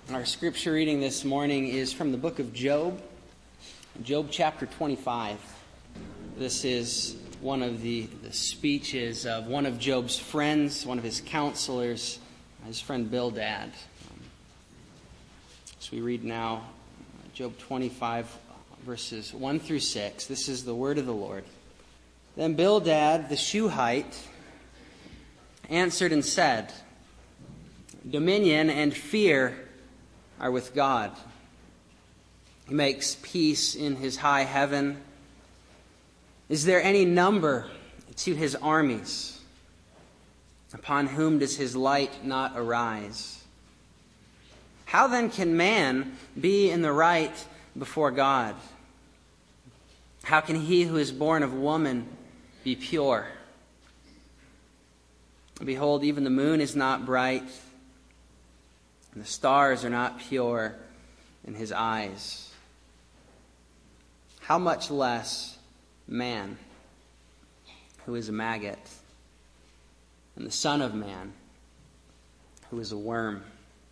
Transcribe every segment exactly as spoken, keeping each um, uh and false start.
Our scripture reading this morning is from the book of Job, Job chapter twenty-five. This is one of the, the speeches of one of Job's friends, one of his counselors, his friend Bildad. Um, so we read now Job twenty-five, verses one through six. This is the word of the Lord. Then Bildad the Shuhite answered and said, "Dominion and fear are with God. He makes peace in his high heaven. Is there any number to his armies? Upon whom does his light not arise? How then can man be in the right before God? How can he who is born of woman be pure? Behold, even the moon is not bright, and the stars are not pure in his eyes. How much less man, who is a maggot, and the Son of Man, who is a worm."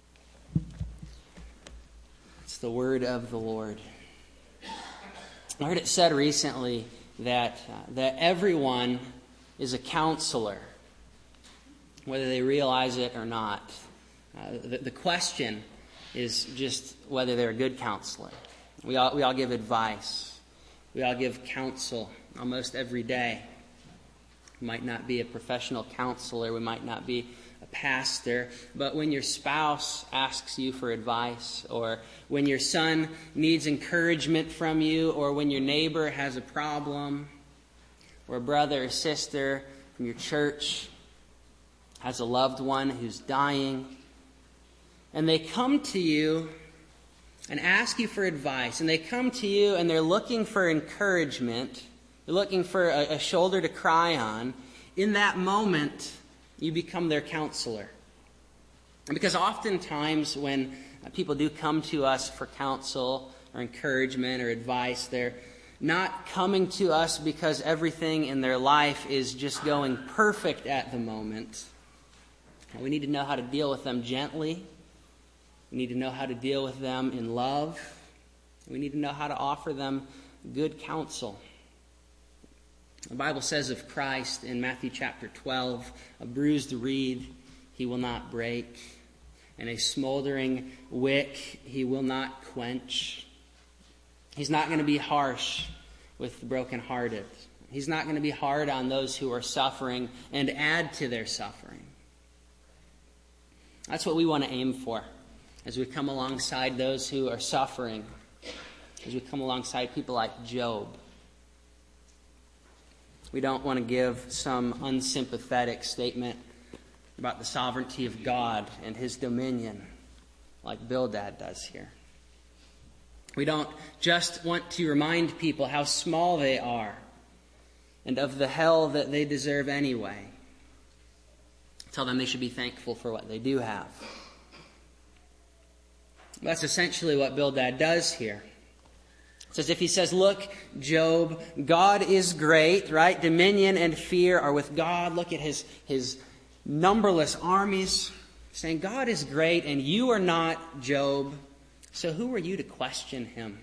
It's the word of the Lord. I heard it said recently that uh, that everyone is a counselor, whether they realize it or not. Uh, the, the question is just whether they're a good counselor. We all we all give advice. We all give counsel almost every day. We might not be a professional counselor. We might not be a pastor. But when your spouse asks you for advice, or when your son needs encouragement from you, or when your neighbor has a problem, or a brother or sister from your church has a loved one who's dying, and they come to you and ask you for advice, and they come to you and they're looking for encouragement, they're looking for a, a shoulder to cry on, in that moment, you become their counselor. And because oftentimes when people do come to us for counsel or encouragement or advice, they're not coming to us because everything in their life is just going perfect at the moment. And we need to know how to deal with them gently. We need to know how to deal with them in love. We need to know how to offer them good counsel. The Bible says of Christ in Matthew chapter twelve, "A bruised reed he will not break, and a smoldering wick he will not quench." He's not going to be harsh with the brokenhearted. He's not going to be hard on those who are suffering and add to their suffering. That's what we want to aim for as we come alongside those who are suffering, as we come alongside people like Job. We don't want to give some unsympathetic statement about the sovereignty of God and his dominion like Bildad does here. We don't just want to remind people how small they are and of the hell that they deserve anyway. Tell them they should be thankful for what they do have. That's essentially what Bildad does here. It's as if he says, look, Job, God is great, right? Dominion and fear are with God. Look at his, his numberless armies. Saying, God is great and you are not, Job. So who are you to question him?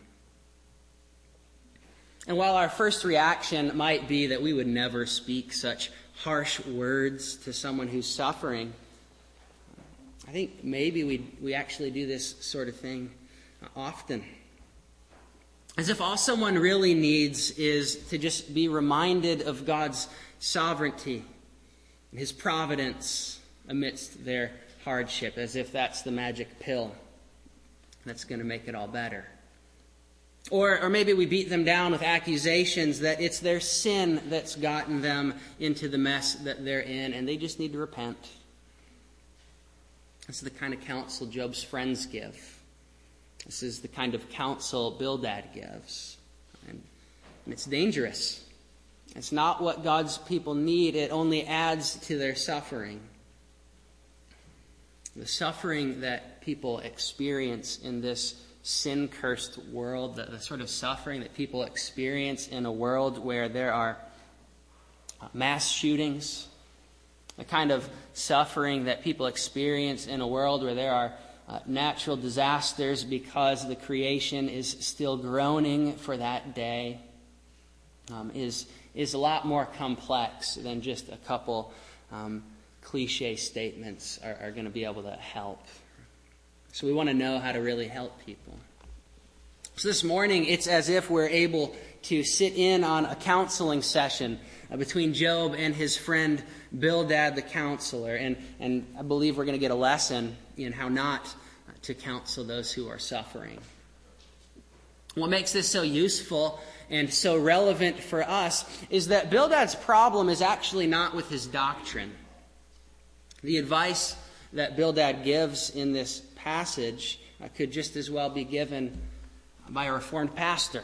And while our first reaction might be that we would never speak such harsh words to someone who's suffering, I think maybe we we actually do this sort of thing often. As if all someone really needs is to just be reminded of God's sovereignty and his providence amidst their hardship, as if that's the magic pill that's going to make it all better. Or, or maybe we beat them down with accusations that it's their sin that's gotten them into the mess that they're in, and they just need to repent. This is the kind of counsel Job's friends give. This is the kind of counsel Bildad gives. And, and it's dangerous. It's not what God's people need. It only adds to their suffering. The suffering that people experience in this sin-cursed world, the, the sort of suffering that people experience in a world where there are mass shootings, the kind of suffering that people experience in a world where there are uh, natural disasters because the creation is still groaning for that day um, is, is a lot more complex than just a couple um, cliche statements are, are going to be able to help. So we want to know how to really help people. So this morning, it's as if we're able to sit in on a counseling session uh, between Job and his friend Bildad the counselor. And, and I believe we're going to get a lesson in how not to counsel those who are suffering. What makes this so useful and so relevant for us is that Bildad's problem is actually not with his doctrine. The advice that Bildad gives in this passage uh, could just as well be given by a Reformed pastor.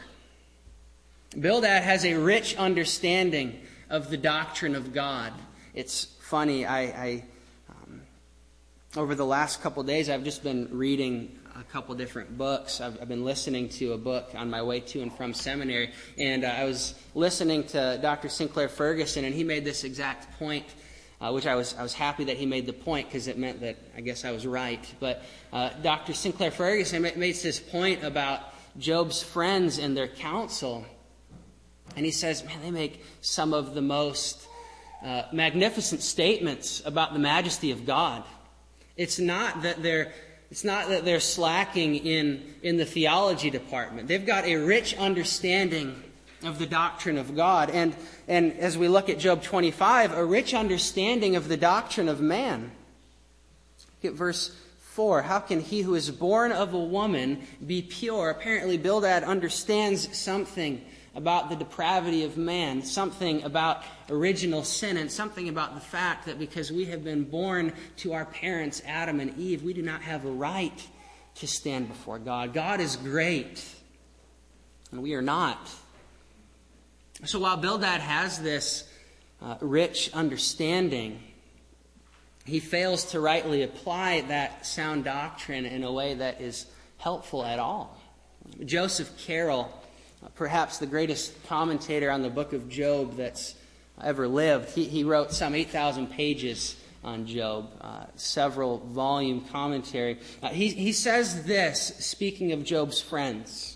Bildad has a rich understanding of the doctrine of God. It's funny, I, I um, over the last couple days, I've just been reading a couple different books. I've, I've been listening to a book on my way to and from seminary, and uh, I was listening to Doctor Sinclair Ferguson, and he made this exact point, uh, which I was I was happy that he made the point because it meant that I guess I was right. But uh, Doctor Sinclair Ferguson makes this point about Job's friends and their counsel. And he says, man, they make some of the most uh, magnificent statements about the majesty of God. It's not that they're it's not that they're slacking in, in the theology department. They've got a rich understanding of the doctrine of God. And, and as we look at Job twenty-five, a rich understanding of the doctrine of man. Look at verse four. How can he who is born of a woman be pure? Apparently, Bildad understands something about the depravity of man, something about original sin, and something about the fact that because we have been born to our parents, Adam and Eve, we do not have a right to stand before God. God is great, and we are not. So while Bildad has this uh, rich understanding, he fails to rightly apply that sound doctrine in a way that is helpful at all. Joseph Carroll, perhaps the greatest commentator on the book of Job that's ever lived, he, he wrote some eight thousand pages on Job, uh, several volume commentary. Uh, he, he says this, speaking of Job's friends.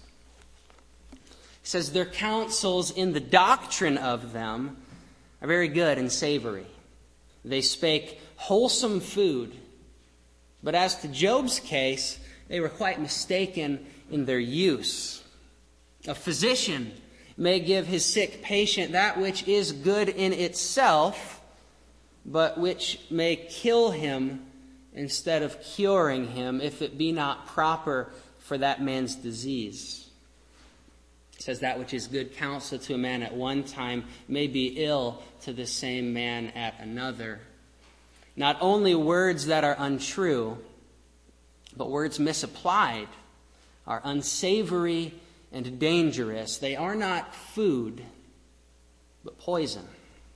He says, their counsels in the doctrine of them are very good and savory. They spake wholesome food. But as to Job's case, they were quite mistaken in their use. A physician may give his sick patient that which is good in itself, but which may kill him instead of curing him if it be not proper for that man's disease. It says that which is good counsel to a man at one time may be ill to the same man at another. Not only words that are untrue, but words misapplied are unsavory and dangerous. They are not food, but poison.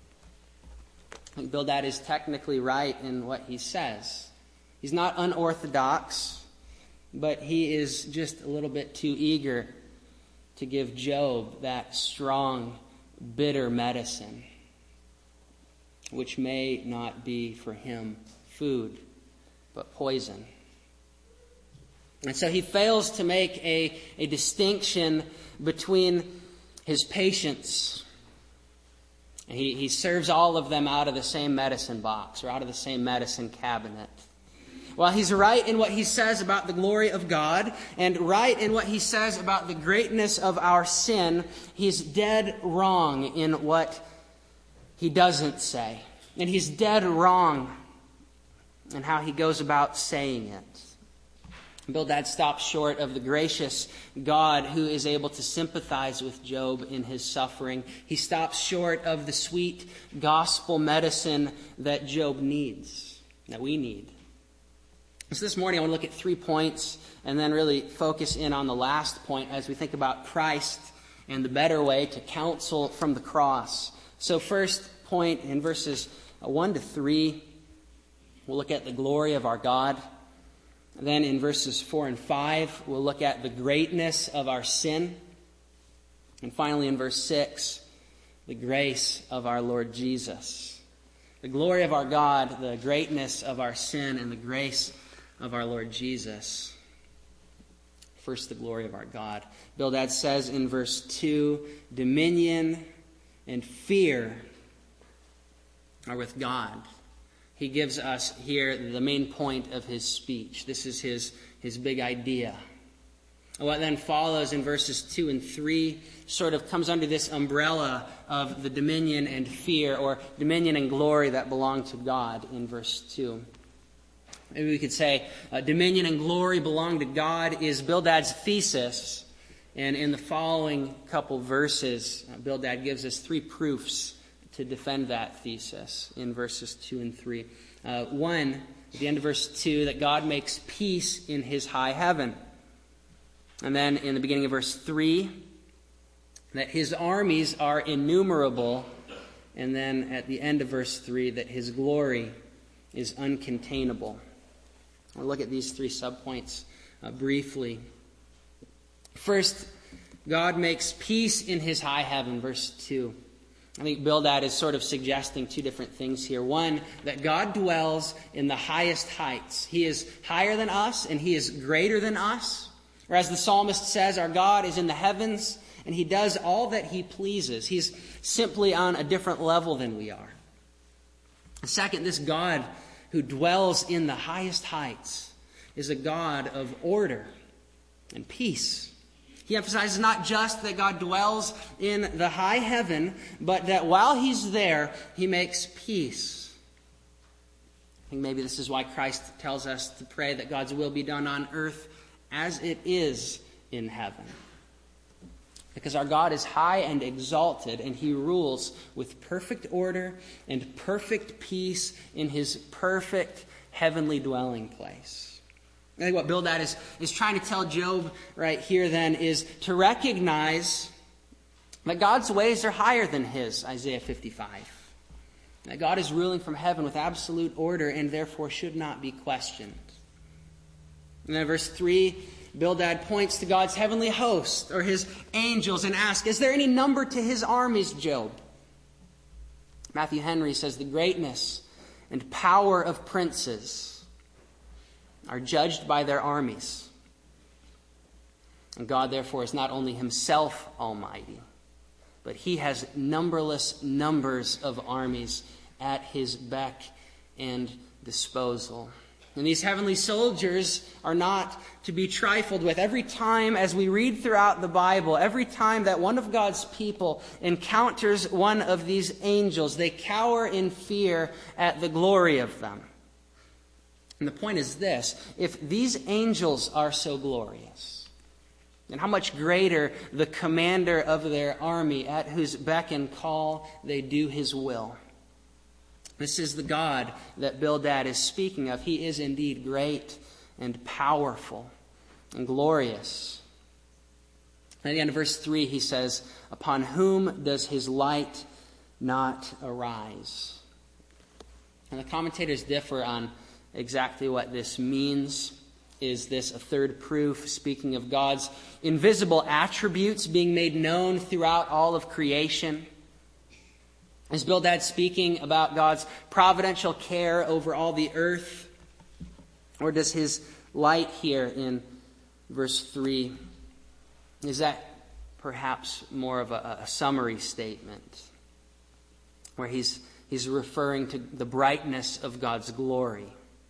I think Bildad is technically right in what he says. He's not unorthodox, but he is just a little bit too eager to give Job that strong, bitter medicine, which may not be for him food, but poison. And so he fails to make a, a distinction between his patients. And he, he serves all of them out of the same medicine box or out of the same medicine cabinet. While he's right in what he says about the glory of God and right in what he says about the greatness of our sin, he's dead wrong in what he doesn't say. And he's dead wrong in how he goes about saying it. Bildad stops short of the gracious God who is able to sympathize with Job in his suffering. He stops short of the sweet gospel medicine that Job needs, that we need. So this morning I want to look at three points and then really focus in on the last point as we think about Christ and the better way to counsel from the cross. So first point in verses one to three, we'll look at the glory of our God. Then in verses four and five, we'll look at the greatness of our sin. And finally in verse six, the grace of our Lord Jesus. The glory of our God, the greatness of our sin, and the grace of our Lord Jesus. First, the glory of our God. Bildad says in verse two, dominion and fear are with God. He gives us here the main point of his speech. This is his, his big idea. What then follows in verses two and three sort of comes under this umbrella of the dominion and fear, or dominion and glory that belong to God in verse two. Maybe we could say uh, dominion and glory belong to God is Bildad's thesis. And in the following couple verses, uh, Bildad gives us three proofs to defend that thesis in verses two and three. Uh, one, at the end of verse two, that God makes peace in his high heaven. And then in the beginning of verse three, that his armies are innumerable. And then at the end of verse three, that his glory is uncontainable. We'll look at these three subpoints uh, briefly. First, God makes peace in his high heaven, verse two. I think Bildad is sort of suggesting two different things here. One, that God dwells in the highest heights. He is higher than us, and he is greater than us. Or as the psalmist says, our God is in the heavens, and he does all that he pleases. He's simply on a different level than we are. Second, this God who dwells in the highest heights is a God of order and peace. He emphasizes not just that God dwells in the high heaven, but that while he's there, he makes peace. I think maybe this is why Christ tells us to pray that God's will be done on earth as it is in heaven. Because our God is high and exalted, and he rules with perfect order and perfect peace in his perfect heavenly dwelling place. I think what Bildad is, is trying to tell Job right here then is to recognize that God's ways are higher than his, Isaiah fifty-five. That God is ruling from heaven with absolute order and therefore should not be questioned. And then verse three, Bildad points to God's heavenly host, or his angels, and asks, is there any number to his armies, Job? Matthew Henry says, the greatness and power of princes are judged by their armies. And God, therefore, is not only himself almighty, but he has numberless numbers of armies at his beck and disposal. And these heavenly soldiers are not to be trifled with. Every time as we read throughout the Bible, every time that one of God's people encounters one of these angels, they cower in fear at the glory of them. And the point is this: if these angels are so glorious, then how much greater the commander of their army, at whose beck and call they do his will. This is the God that Bildad is speaking of. He is indeed great and powerful and glorious. And at the end of verse three, he says, upon whom does his light not arise? And the commentators differ on exactly what this means. Is this a third proof, speaking of God's invisible attributes being made known throughout all of creation? Is Bildad speaking about God's providential care over all the earth? Or does his light here in verse three, is that perhaps more of a, a summary statement where he's, he's referring to the brightness of God's glory?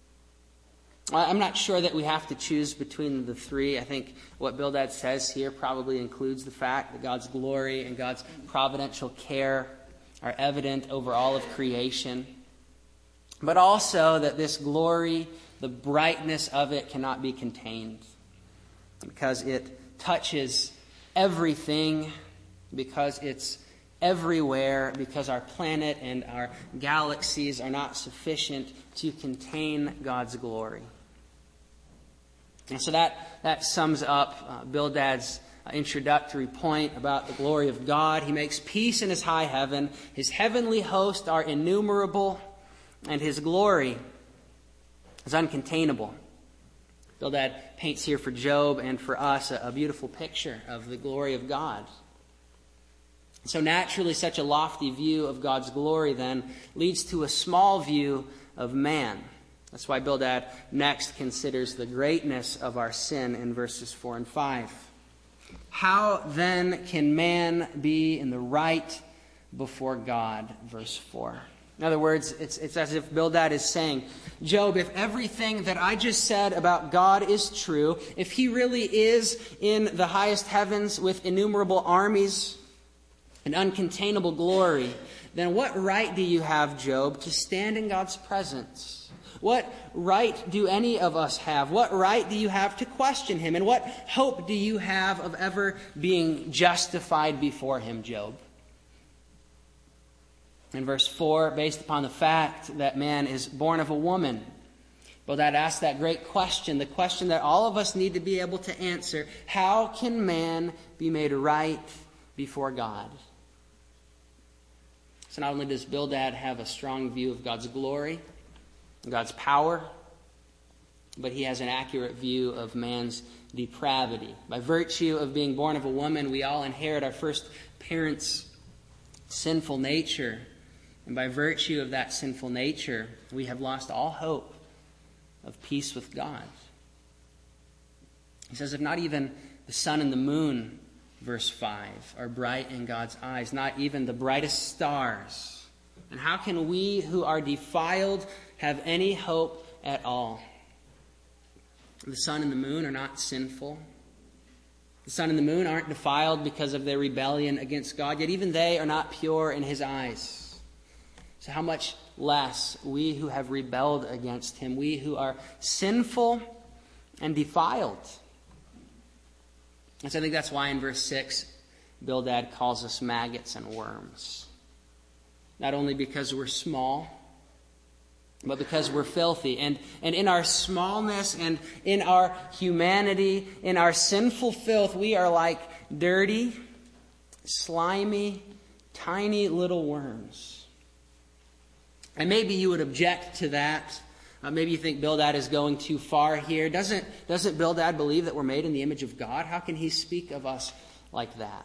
I'm not sure that we have to choose between the three. I think what Bildad says here probably includes the fact that God's glory and God's providential care are evident over all of creation. But also that this glory, the brightness of it, cannot be contained. Because it touches everything, because it's everywhere, because our planet and our galaxies are not sufficient to contain God's glory. And so that, that sums up uh, Bildad's introductory point about the glory of God. He makes peace in his high heaven. His heavenly hosts are innumerable, and his glory is uncontainable. Bildad paints here for Job and for us a, a beautiful picture of the glory of God. So naturally, such a lofty view of God's glory then leads to a small view of man. That's why Bildad next considers the greatness of our sin in verses four and five. How then can man be in the right before God? Verse four. In other words, it's, it's as if Bildad is saying, Job, if everything that I just said about God is true, if he really is in the highest heavens with innumerable armies and uncontainable glory, then what right do you have, Job, to stand in God's presence? What right do any of us have? What right do you have to question him? And what hope do you have of ever being justified before him, Job? In verse four, based upon the fact that man is born of a woman, Bildad asks that great question, the question that all of us need to be able to answer. How can man be made right before God? So not only does Bildad have a strong view of God's glory, God's power, but he has an accurate view of man's depravity. By virtue of being born of a woman, we all inherit our first parents' sinful nature. And by virtue of that sinful nature, we have lost all hope of peace with God. He says, if not even the sun and the moon, verse five, are bright in God's eyes, not even the brightest stars, and how can we who are defiled have any hope at all? The sun and the moon are not sinful. The sun and the moon aren't defiled because of their rebellion against God, yet even they are not pure in his eyes. So how much less we who have rebelled against him, we who are sinful and defiled. And so I think that's why in verse six, Bildad calls us maggots and worms. Not only because we're small, but because we're filthy. And, and in our smallness and in our humanity, in our sinful filth, we are like dirty, slimy, tiny little worms. And maybe you would object to that. Uh, maybe you think Bildad is going too far here. Doesn't, doesn't Bildad believe that we're made in the image of God? How can he speak of us like that?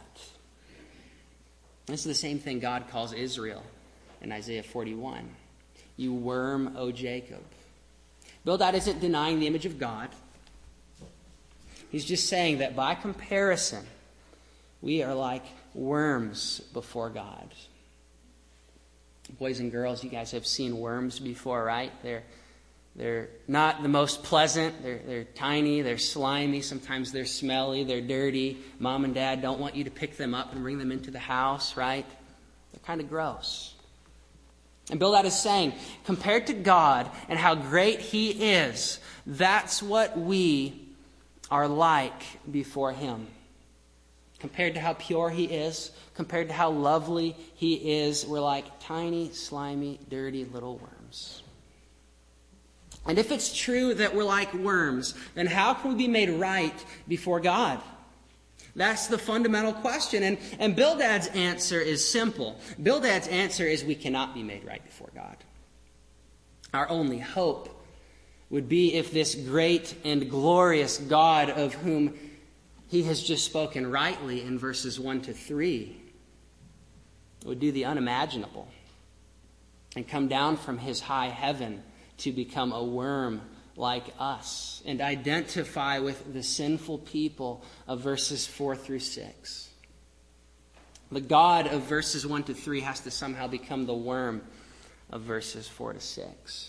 This is the same thing God calls Israel in Isaiah forty-one. You worm, O Jacob. Bildad isn't denying the image of God. He's just saying that by comparison, we are like worms before God. Boys and girls, you guys have seen worms before, right? They're they're not the most pleasant. They're they're tiny, they're slimy, sometimes they're smelly, they're dirty. Mom and Dad don't want you to pick them up and bring them into the house, right? They're kind of gross. And Bildad is saying, compared to God and how great he is, that's what we are like before him. Compared to how pure he is, compared to how lovely he is, we're like tiny, slimy, dirty little worms. And if it's true that we're like worms, then how can we be made right before God? That's the fundamental question. And, and Bildad's answer is simple. Bildad's answer is we cannot be made right before God. Our only hope would be if this great and glorious God of whom he has just spoken rightly in verses one to three would do the unimaginable and come down from his high heaven to become a worm like us and identify with the sinful people of verses four through six. The God of verses one to three has to somehow become the worm of verses four to six.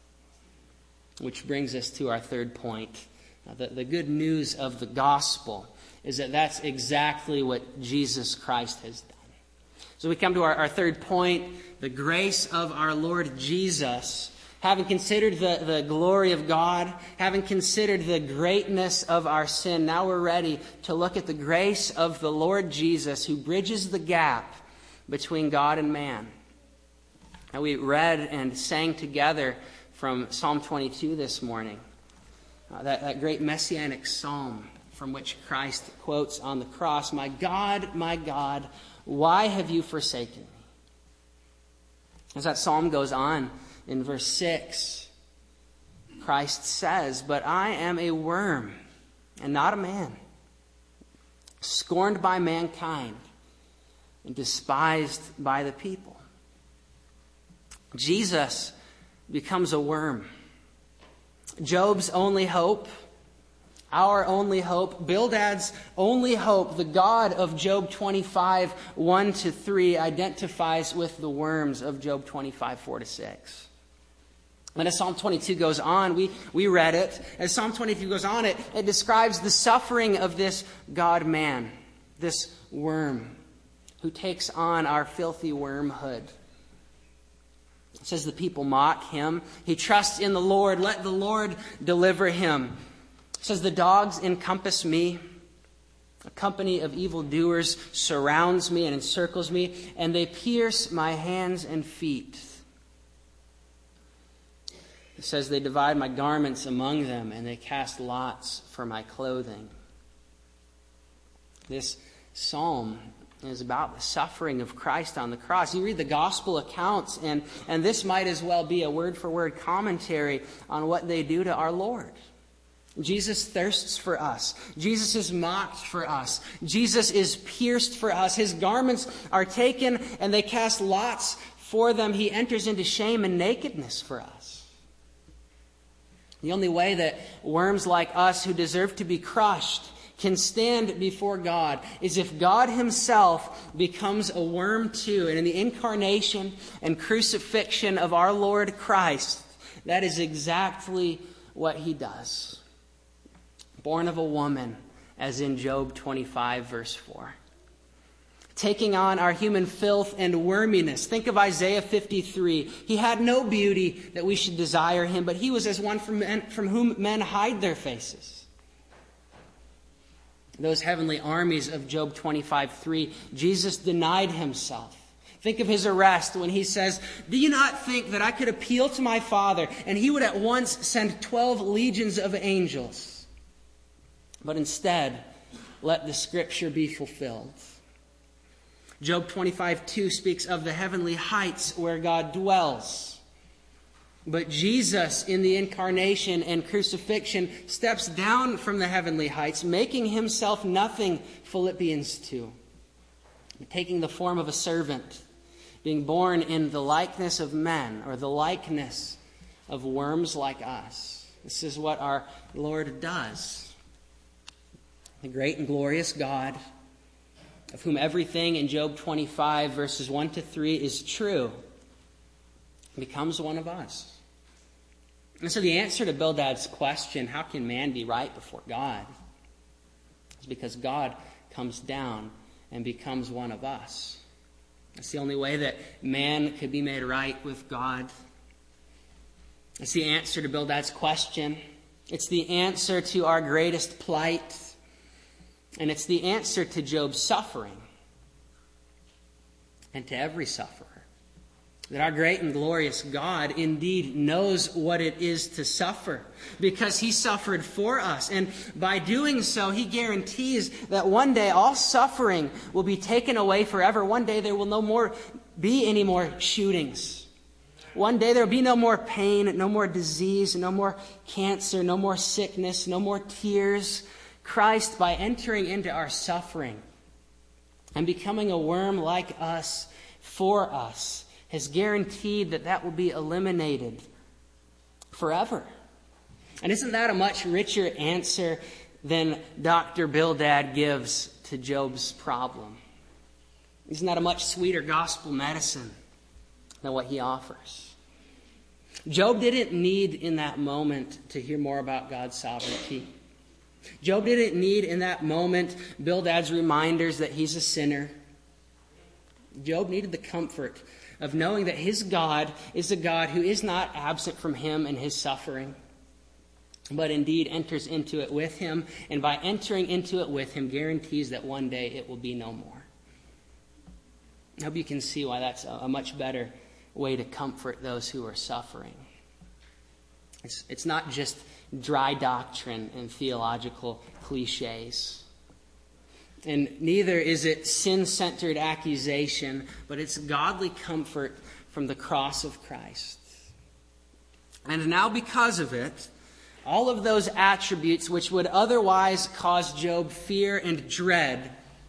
Which brings us to our third point. Now, the, the good news of the gospel is that that's exactly what Jesus Christ has done. So we come to our, our third point, the grace of our Lord Jesus. Having considered the, the glory of God, having considered the greatness of our sin, now we're ready to look at the grace of the Lord Jesus who bridges the gap between God and man. And we read and sang together from Psalm twenty-two this morning. Uh, that, that great messianic psalm from which Christ quotes on the cross, "My God, my God, why have you forsaken me?" As that psalm goes on, in verse six, Christ says, "But I am a worm and not a man, scorned by mankind and despised by the people." Jesus becomes a worm Job's only hope, our only hope, Bildad's only hope, the God of Job twenty-five, one to three, identifies with the worms of Job twenty-five, four to six. And as Psalm twenty-two goes on, we, we read it, as Psalm twenty-two goes on, it, it describes the suffering of this God-man, this worm, who takes on our filthy wormhood. It says the people mock him. He trusts in the Lord. Let the Lord deliver him. It says the dogs encompass me. A company of evildoers surrounds me and encircles me, and they pierce my hands and feet. It says they divide my garments among them, and they cast lots for my clothing. This psalm is about the suffering of Christ on the cross. You read the gospel accounts, and, and this might as well be a word-for-word commentary on what they do to our Lord. Jesus thirsts for us. Jesus is mocked for us. Jesus is pierced for us. His garments are taken, and they cast lots for them. He enters into shame and nakedness for us. The only way that worms like us who deserve to be crushed can stand before God is if God himself becomes a worm too. And in the incarnation and crucifixion of our Lord Christ, that is exactly what he does. Born of a woman, as in Job twenty-five, verse four. Taking on our human filth and worminess. Think of Isaiah fifty-three. He had no beauty that we should desire him, but he was as one from, men, from whom men hide their faces. Those heavenly armies of Job twenty-five, three, Jesus denied himself. Think of his arrest when he says, "Do you not think that I could appeal to my Father, and he would at once send twelve legions of angels? But instead, let the scripture be fulfilled." Job twenty-five, two speaks of the heavenly heights where God dwells. But Jesus, in the incarnation and crucifixion, steps down from the heavenly heights, making himself nothing, Philippians two. Taking the form of a servant, being born in the likeness of men, or the likeness of worms like us. This is what our Lord does. The great and glorious God, of whom everything in Job twenty-five, verses one to three is true, becomes one of us. And so the answer to Bildad's question, how can man be right before God, is because God comes down and becomes one of us. That's the only way that man could be made right with God. It's the answer to Bildad's question. It's the answer to our greatest plight. And it's the answer to Job's suffering and to every sufferer. That our great and glorious God indeed knows what it is to suffer because he suffered for us. And by doing so, he guarantees that one day all suffering will be taken away forever. One day there will no more be any more shootings. One day there will be no more pain, no more disease, no more cancer, no more sickness, no more tears. Christ, by entering into our suffering and becoming a worm like us for us, has guaranteed that that will be eliminated forever. And isn't that a much richer answer than Doctor Bildad gives to Job's problem? Isn't that a much sweeter gospel medicine than what he offers? Job didn't need in that moment to hear more about God's sovereignty. Job didn't need in that moment Bildad's reminders that he's a sinner. Job needed the comfort of knowing that his God is a God who is not absent from him and his suffering, but indeed enters into it with him, and by entering into it with him guarantees that one day it will be no more. I hope you can see why that's a much better way to comfort those who are suffering. It's, it's not just dry doctrine and theological cliches. And neither is it sin-centered accusation, but it's godly comfort from the cross of Christ. And now because of it, all of those attributes which would otherwise cause Job fear and dread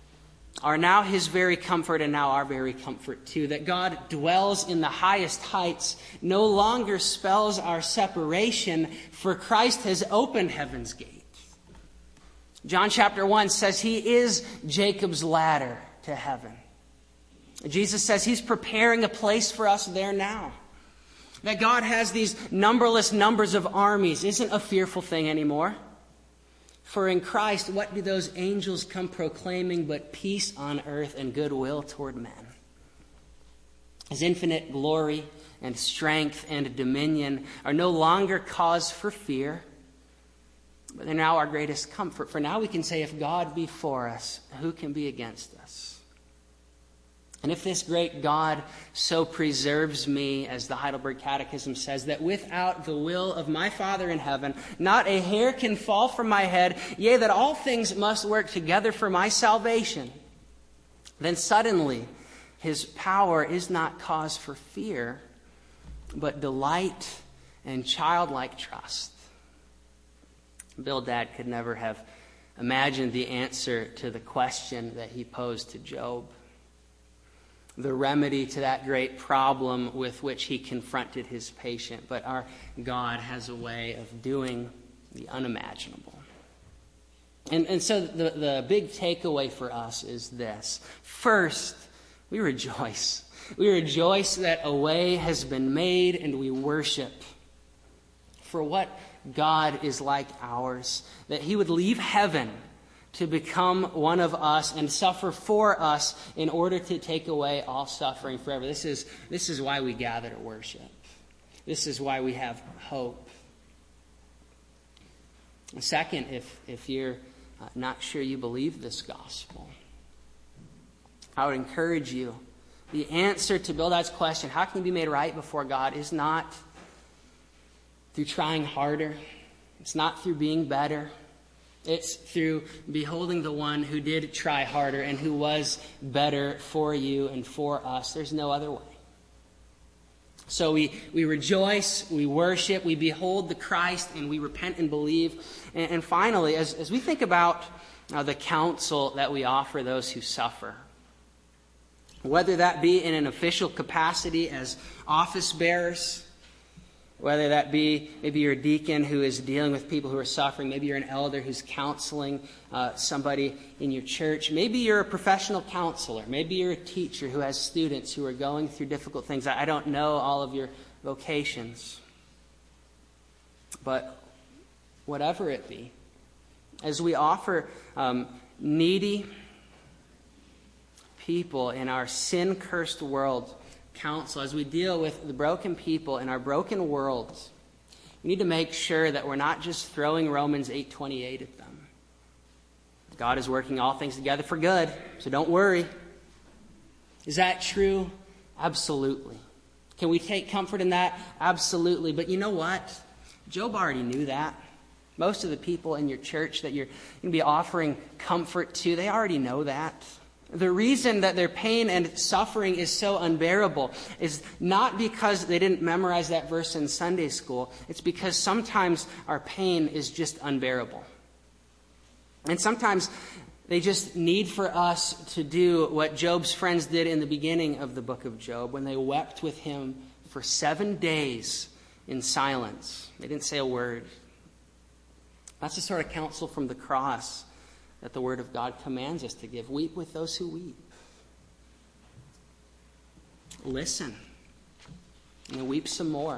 are now his very comfort and now our very comfort too. That God dwells in the highest heights no longer spells our separation, for Christ has opened heaven's gate. John chapter one says he is Jacob's ladder to heaven. Jesus says he's preparing a place for us there now. That God has these numberless numbers of armies isn't a fearful thing anymore. For in Christ, what do those angels come proclaiming but peace on earth and goodwill toward men? His infinite glory and strength and dominion are no longer cause for fear, but they're now our greatest comfort. For now we can say, if God be for us, who can be against us? And if this great God so preserves me, as the Heidelberg Catechism says, that without the will of my Father in heaven, not a hair can fall from my head, yea, that all things must work together for my salvation, then suddenly his power is not cause for fear, but delight and childlike trust. Bildad could never have imagined the answer to the question that he posed to Job. The remedy to that great problem with which he confronted his patient. But our God has a way of doing the unimaginable. And, and so the, the big takeaway for us is this. First, we rejoice. We rejoice that a way has been made and we worship. For what God is like ours, that he would leave heaven to become one of us and suffer for us in order to take away all suffering forever. This is, this is why we gather to worship. This is why we have hope. And second, if, if you're uh, not sure you believe this gospel, I would encourage you. The answer to Bildad's question, how can you be made right before God, is not through trying harder. It's not through being better. It's through beholding the one who did try harder and who was better for you and for us. There's no other way. So we, we rejoice, we worship, we behold the Christ, and we repent and believe. And, and finally, as, as we think about uh, the counsel that we offer those who suffer, whether that be in an official capacity as office bearers, whether that be maybe you're a deacon who is dealing with people who are suffering. Maybe you're an elder who's counseling uh, somebody in your church. Maybe you're a professional counselor. Maybe you're a teacher who has students who are going through difficult things. I don't know all of your vocations. But whatever it be, as we offer um, needy people in our sin-cursed world counsel, as we deal with the broken people in our broken world, we need to make sure that we're not just throwing Romans eight twenty-eight at them. God is working all things together for good, so don't worry. Is that true? Absolutely. Can we take comfort in that? Absolutely. But you know what? Job already knew that. Most of the people in your church that you're going to be offering comfort to, they already know that. The reason that their pain and suffering is so unbearable is not because they didn't memorize that verse in Sunday school. It's because sometimes our pain is just unbearable. And sometimes they just need for us to do what Job's friends did in the beginning of the book of Job when they wept with him for seven days in silence. They didn't say a word. That's the sort of counsel from the cross that the Word of God commands us to give. Weep with those who weep. Listen. And weep some more.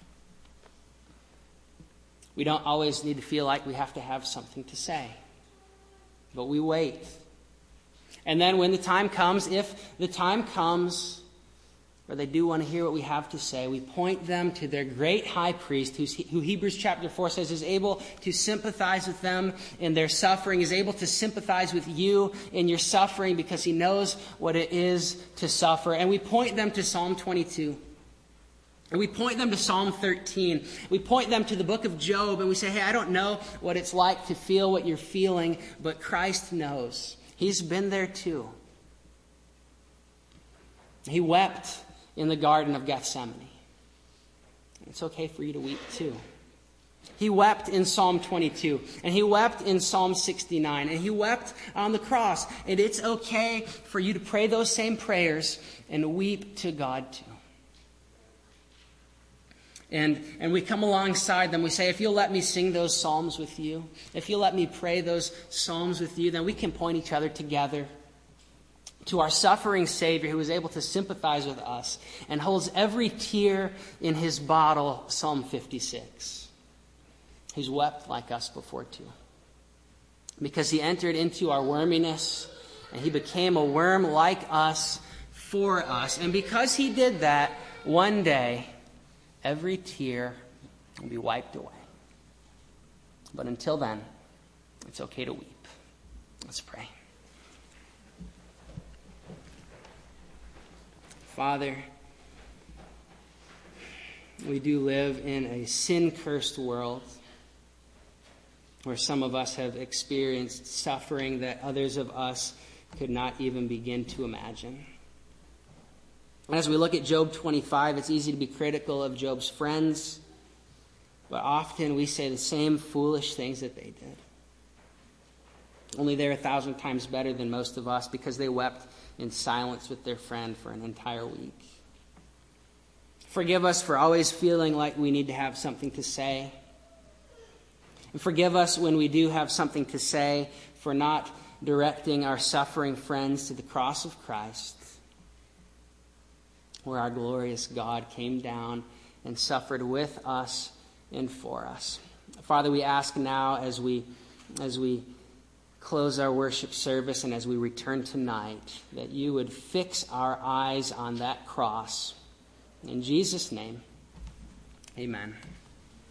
We don't always need to feel like we have to have something to say. But we wait. And then when the time comes, if the time comes where they do want to hear what we have to say, we point them to their great high priest, who's, who Hebrews chapter four says is able to sympathize with them in their suffering, is able to sympathize with you in your suffering because he knows what it is to suffer. And we point them to Psalm twenty-two. And we point them to Psalm thirteen. We point them to the book of Job, and we say, hey, I don't know what it's like to feel what you're feeling, but Christ knows. He's been there too. He wept in the Garden of Gethsemane. It's okay for you to weep too. He wept in Psalm twenty-two, and he wept in Psalm sixty-nine, and he wept on the cross. And it's okay for you to pray those same prayers and weep to God too. And, and we come alongside them. We say, if you'll let me sing those psalms with you, if you'll let me pray those psalms with you, then we can point each other together to our suffering Savior who is able to sympathize with us and holds every tear in his bottle, Psalm fifty-six. He's wept like us before too. Because he entered into our worminess and he became a worm like us for us. And because he did that, one day, every tear will be wiped away. But until then, it's okay to weep. Let's pray. Father, we do live in a sin-cursed world where some of us have experienced suffering that others of us could not even begin to imagine. And as we look at Job twenty-five, it's easy to be critical of Job's friends, but often we say the same foolish things that they did. Only they're a thousand times better than most of us because they wept in silence with their friend for an entire week. Forgive us for always feeling like we need to have something to say. And forgive us when we do have something to say for not directing our suffering friends to the cross of Christ, where our glorious God came down and suffered with us and for us. Father, we ask now as we as we close our worship service and as we return tonight, that you would fix our eyes on that cross. In Jesus' name, amen.